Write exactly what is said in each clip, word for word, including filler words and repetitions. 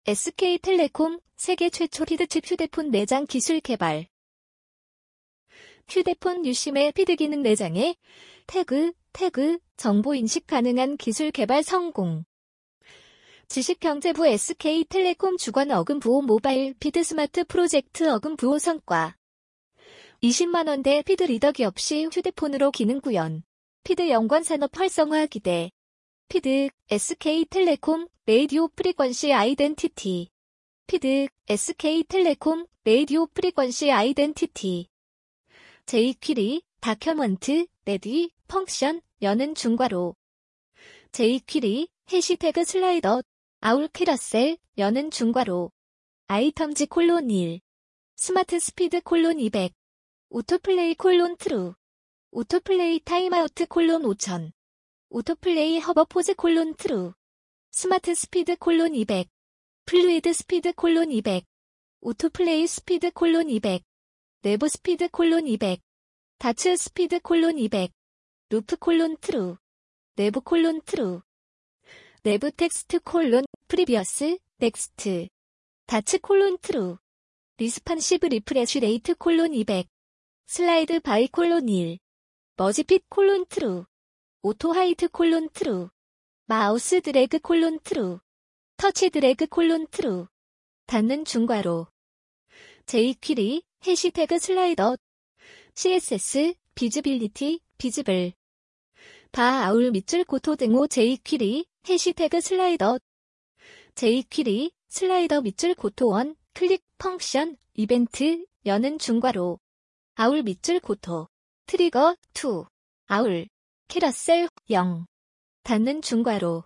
에스케이텔레콤 세계 최초 피드칩 휴대폰 내장 기술 개발. 휴대폰 유심의 피드 기능 내장에 태그, 태그, 정보 인식 가능한 기술 개발 성공. 지식경제부 에스케이텔레콤 주관 어금부호 모바일 피드 스마트 프로젝트 어금부호 성과. 이십만 원대 피드 리더 기업 시 휴대폰으로 기능 구현. 피드 연관 산업 활성화 기대. 피드, 에스케이텔레콤, 레이디오 프리퀀시 아이덴티티. 피드, 에스케이텔레콤, 레이디오 프리퀀시 아이덴티티. 제이퀴리, 다큐먼트, 레디, 펑션, 여는 중괄호. 제이퀴리, 해시태그 슬라이더, 아울 캐러셀, 여는 중괄호. 아이텀즈 콜론 일. 스마트 스피드 콜론 이백. 오토플레이 콜론 트루. 오토플레이 타임아우트 콜론 오천. 오토플레이 허버포즈 콜론 트루. 스마트 스피드 콜론 이백. 플루이드 스피드 콜론 이백. 오토플레이 스피드 콜론 이백. 내부 스피드 콜론 이백. 다츠 스피드 콜론 이백. 루프 콜론 트루. 내부 콜론 트루. 내부 텍스트 콜론 프리비어스 넥스트. 다츠 콜론 트루. 리스판시브 리프레쉬 레이트 콜론 이백. 슬라이드 바이 콜론 일. 머지핏 콜론 트루. 오토 하이트 콜론 트루. 마우스 드래그 콜론 트루. 터치 드래그 콜론 트루. 닫는 중괄호. 제이퀴리, 해시태그 슬라이더. 씨에스에스, 비즈빌리티, 비즈블. 바 아울 밑줄 고토 등호 제이퀴리, 해시태그 슬라이더. 제이퀴리, 슬라이더 밑줄 고토 원, 클릭, 펑션, 이벤트, 여는 중괄호. 아울 밑줄 고토. 트리거, 이. 아울. 캐러셀, 영. 닫는 중괄호.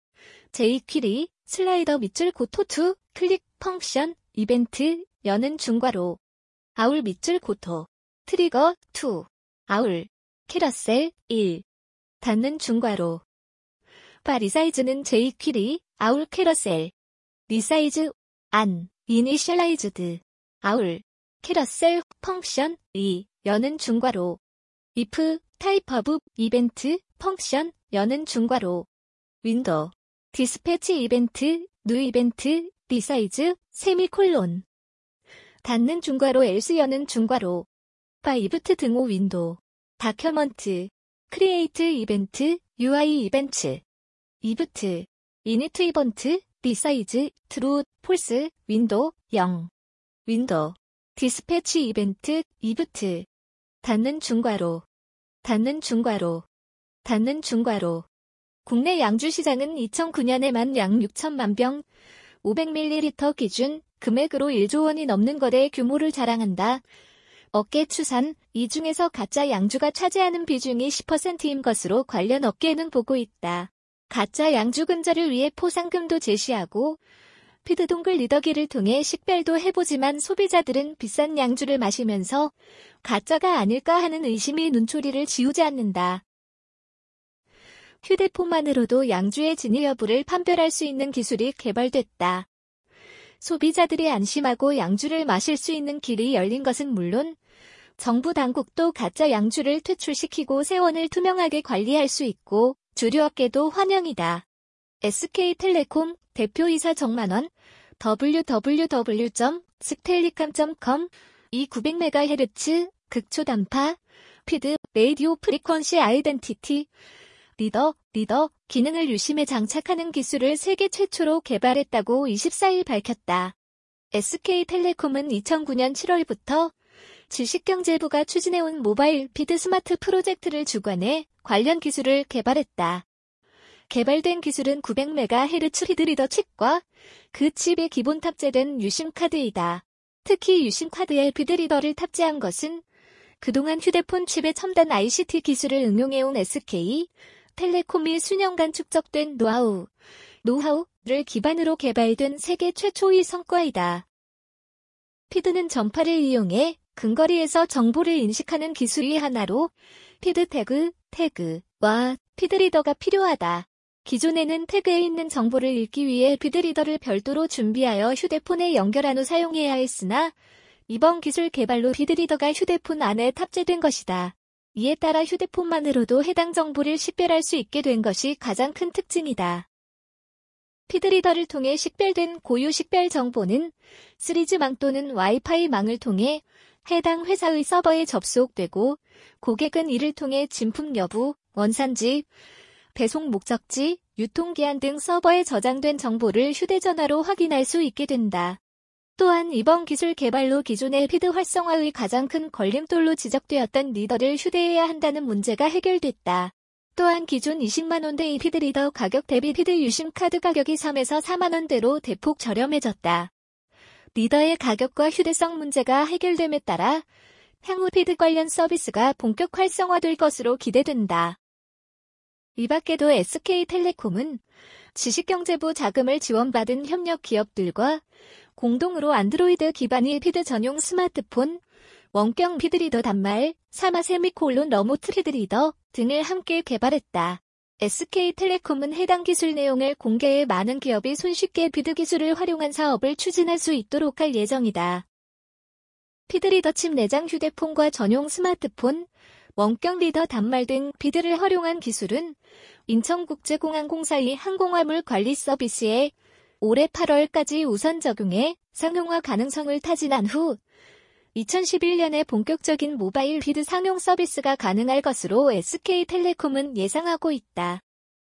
제이퀴리, 슬라이더 밑줄 고토 이, 클릭, 펑션, 이벤트, 여는 중괄호. 아울 밑줄 고토. 트리거, 이. 아울. 캐러셀, 일. 닫는 중괄호. 바 리사이즈는 제이퀴리, 아울 캐러셀. 리사이즈, 안, 이니셜라이즈드. 아울. 캐러셀, 펑션, 이, 여는 중괄호. if, 타입 오브, 이벤트, 펑션, 여는 중괄호. 윈도우. 디스패치 이벤트, 뉴 이벤트, 리사이즈, 세미콜론. 닫는 중괄호 else 여는 중괄호. 바 이브트 등호 윈도우. 다큐먼트. 크리에이트 이벤트, 유아이 이벤트. 이브트. 이니트 이번트, 리사이즈, 트루, 폴스, 윈도우, 영. 윈도우. 디스패치 이벤트, 이브트. 닫는 중괄호. 닫는 중괄호. 닫는 중괄호. 국내 양주 시장은 이천구 년에만 약 육천만 병, 오백 밀리리터 기준 금액으로 일조 원이 넘는 거래 규모를 자랑한다. 업계 추산, 이 중에서 가짜 양주가 차지하는 비중이 십 퍼센트인 것으로 관련 업계는 보고 있다. 가짜 양주 근절을 위해 포상금도 제시하고 피드 동글 리더기를 통해 식별도 해보지만 소비자들은 비싼 양주를 마시면서 가짜가 아닐까 하는 의심이 눈초리를 지우지 않는다. 휴대폰만으로도 양주의 진위 여부를 판별할 수 있는 기술이 개발됐다. 소비자들이 안심하고 양주를 마실 수 있는 길이 열린 것은 물론 정부 당국도 가짜 양주를 퇴출시키고 세원을 투명하게 관리할 수 있고 주류업계도 환영이다. 에스케이텔레콤 대표이사 정만원 더블유 더블유 더블유 점 스텔리캄 점 컴 이 구백 메가헤르츠 극초단파 피드 레이디오 프리퀀시 아이덴티티 리더 리더 기능을 유심에 장착하는 기술을 세계 최초로 개발했다고 이십사일 밝혔다. 에스케이텔레콤은 이천구 년 칠월부터 지식경제부가 추진해온 모바일 피드 스마트 프로젝트를 주관해 관련 기술을 개발했다. 개발된 기술은 구백 메가헤르츠 피드 리더 칩과 그 칩에 기본 탑재된 유심 카드이다. 특히 유심 카드에 피드 리더를 탑재한 것은 그동안 휴대폰 칩의 첨단 아이씨티 기술을 응용해온 에스케이텔레콤이 수년간 축적된 노하우, 노하우를 기반으로 개발된 세계 최초의 성과이다. 피드는 전파를 이용해 근거리에서 정보를 인식하는 기술의 하나로 피드 태그, 태그와 피드 리더가 필요하다. 기존에는 태그에 있는 정보를 읽기 위해 피드 리더를 별도로 준비하여 휴대폰에 연결한 후 사용해야 했으나 이번 기술 개발로 피드 리더가 휴대폰 안에 탑재된 것이다. 이에 따라 휴대폰만으로도 해당 정보를 식별할 수 있게 된 것이 가장 큰 특징이다. 피드리더를 통해 식별된 고유 식별 정보는 쓰리지망 또는 와이파이망을 통해 해당 회사의 서버에 접속되고 고객은 이를 통해 진품 여부, 원산지, 배송 목적지, 유통기한 등 서버에 저장된 정보를 휴대전화로 확인할 수 있게 된다. 또한 이번 기술 개발로 기존의 피드 활성화의 가장 큰 걸림돌로 지적되었던 리더를 휴대해야 한다는 문제가 해결됐다. 또한 기존 이십만 원대의 피드리더 가격 대비 피드 유심 카드 가격이 삼에서 사만 원대로 대폭 저렴해졌다. 리더의 가격과 휴대성 문제가 해결됨에 따라 향후 피드 관련 서비스가 본격 활성화될 것으로 기대된다. 이 밖에도 에스케이텔레콤은 지식경제부 자금을 지원받은 협력 기업들과 공동으로 안드로이드 기반의 피드 전용 스마트폰, 원격 피드리더 단말, 사마 세미콜론 러모트 피드리더 등을 함께 개발했다. 에스케이텔레콤은 해당 기술 내용을 공개해 많은 기업이 손쉽게 피드 기술을 활용한 사업을 추진할 수 있도록 할 예정이다. 피드리더 칩 내장 휴대폰과 전용 스마트폰, 원격 리더 단말 등 피드를 활용한 기술은 인천국제공항공사의 항공화물 관리 서비스에 올해 팔월까지 우선 적용해 상용화 가능성을 타진한 후 이천십일 년에 본격적인 모바일 피드 상용 서비스가 가능할 것으로 에스케이텔레콤은 예상하고 있다.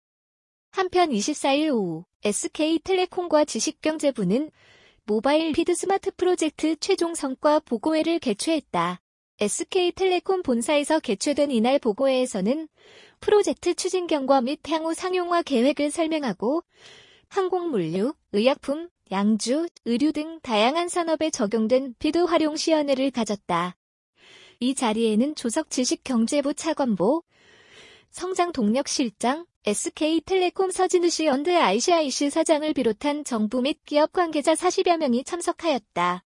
한편 이십사 일 오후 에스케이텔레콤과 지식경제부는 모바일 피드 스마트 프로젝트 최종 성과 보고회를 개최했다. 에스케이텔레콤 본사에서 개최된 이날 보고회에서는 프로젝트 추진 경과 및 향후 상용화 계획을 설명하고 항공물류, 의약품, 양주, 의류 등 다양한 산업에 적용된 피드 활용 시연회를 가졌다. 이 자리에는 조석 지식경제부 차관보, 성장동력실장, 에스케이텔레콤 서진우 씨 앤드 아이씨아이씨 사장을 비롯한 정부 및 기업 관계자 사십여 명이 참석하였다.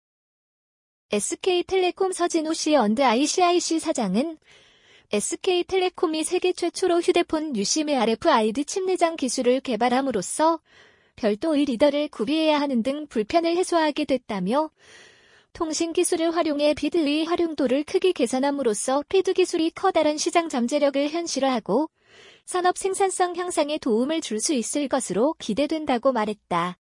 에스케이텔레콤 서진우 씨 앤드 아이씨아이씨 사장은 에스케이텔레콤이 세계 최초로 휴대폰 유심의 알에프아이디 칩 내장 기술을 개발함으로써 별도의 리더를 구비해야 하는 등 불편을 해소하게 됐다며 통신 기술을 활용해 피드의 활용도를 크게 개선함으로써 피드 기술이 커다란 시장 잠재력을 현실화하고 산업 생산성 향상에 도움을 줄 수 있을 것으로 기대된다고 말했다.